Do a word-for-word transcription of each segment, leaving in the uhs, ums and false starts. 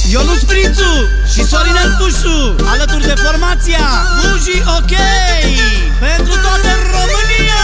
Ionus Prițu și Sorinel Pușu, alături de formația Buji OK, pentru toată România.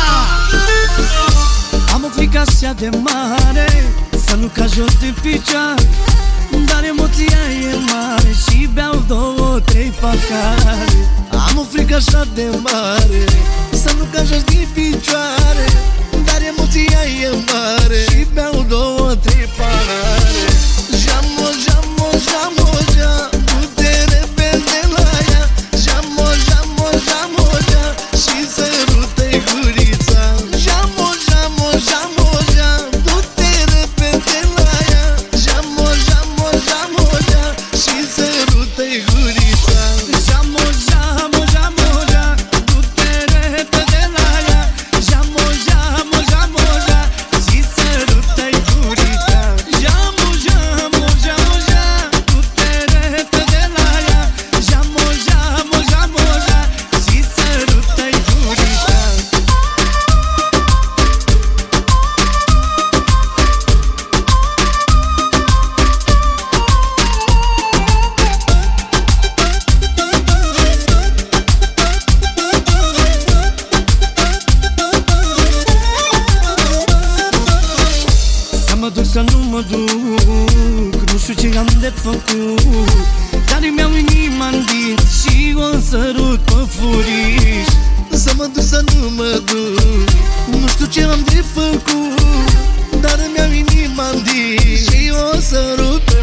Am o frică așa de mare, să nu ca jos de picioare, dar emoția e mare și beau două, trei pahare. Am o frică așa de mare, să nu ca jos de picioare, dar emoția e mare și beau două, trei pahare. Jamo, jamo, jamo, ja, du-te repede la ea. Jamo, jamo, jamo, ja, și sărută-i gurița. Jamo, jamo, jamo, ja, du-te repede la ea. Jamo, jamo, jamo, ja, și sărută-i gurița. Jamo, jamo, jamo, ja, du-te repede la ea. Jamo, jamo, jamo, ja, și sărută-i gurița. Jamo, jamo, jamo, ja, du-te repede la ea. Jamo, jamo, jamo, ja, și sărută-i gurița. Să mă duc, să nu mă duc, nu știu ce am de făcut, dar îmi iau inima în dinți și o sărut pe furiș. Să mă duc, să nu mă duc, nu știu ce am de făcut, dar îmi iau inima în dinți și o sărut pe